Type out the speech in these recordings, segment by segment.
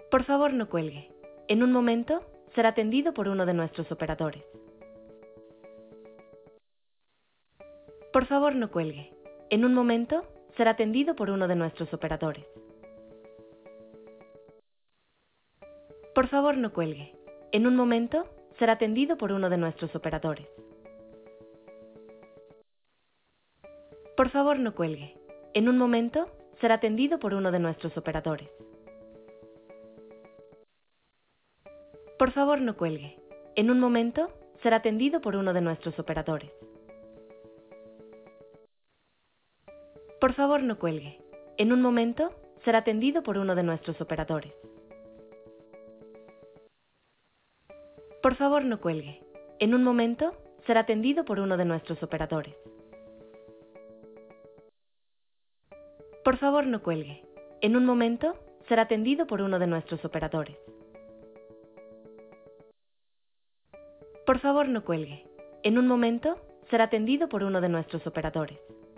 Por favor, no cuelgue. En un momento, será atendido por uno de nuestros operadores. Por favor, no cuelgue. En un momento, será atendido por uno de nuestros operadores. Por favor, no cuelgue. En un momento, será atendido por uno de nuestros operadores. Por favor, no cuelgue. En un momento, será atendido por uno de nuestros operadores. Por favor, no cuelgue. En un momento, será atendido por uno de nuestros operadores. Por favor, no cuelgue. En un momento, será atendido por uno de nuestros operadores. Por favor, no cuelgue. En un momento, será atendido por uno de nuestros operadores. Por favor, no cuelgue. En un momento, será atendido por uno de nuestros operadores. Por favor, no cuelgue. En un momento, será atendido por uno de nuestros operadores.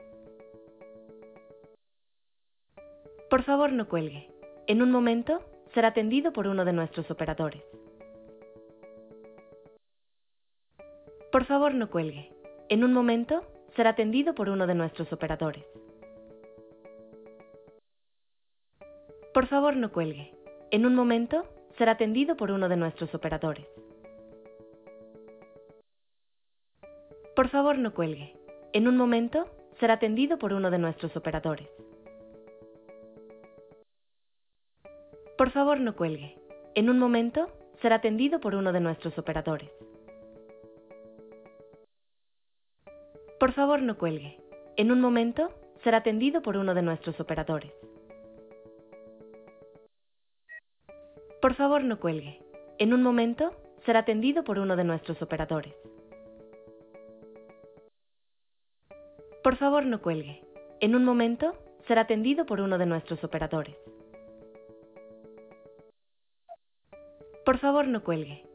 Por favor, no cuelgue. En un momento, será atendido por uno de nuestros operadores. Por favor, no cuelgue. En un momento, será atendido por uno de nuestros operadores. Por favor, no cuelgue. En un momento, será atendido por uno de nuestros operadores. Por favor, no cuelgue. En un momento, será atendido por uno de nuestros operadores. Por favor, no cuelgue. En un momento, será atendido por uno de nuestros operadores. Por favor, no cuelgue. En un momento, será atendido por uno de nuestros operadores. Por favor, no cuelgue. En un momento, será atendido por uno de nuestros operadores. Por favor, no cuelgue. En un momento, será atendido por uno de nuestros operadores. Por favor, no cuelgue.